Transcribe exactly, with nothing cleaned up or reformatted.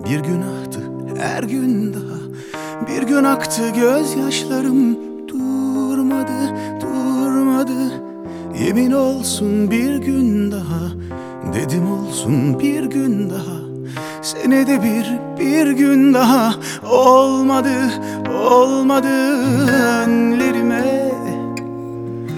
Bir gün aktı her gün daha, bir gün aktı gözyaşlarım. Durmadı, durmadı, yemin olsun bir gün daha. Dedim olsun bir gün daha, senede bir, bir gün daha. Olmadı, olmadı, önlerim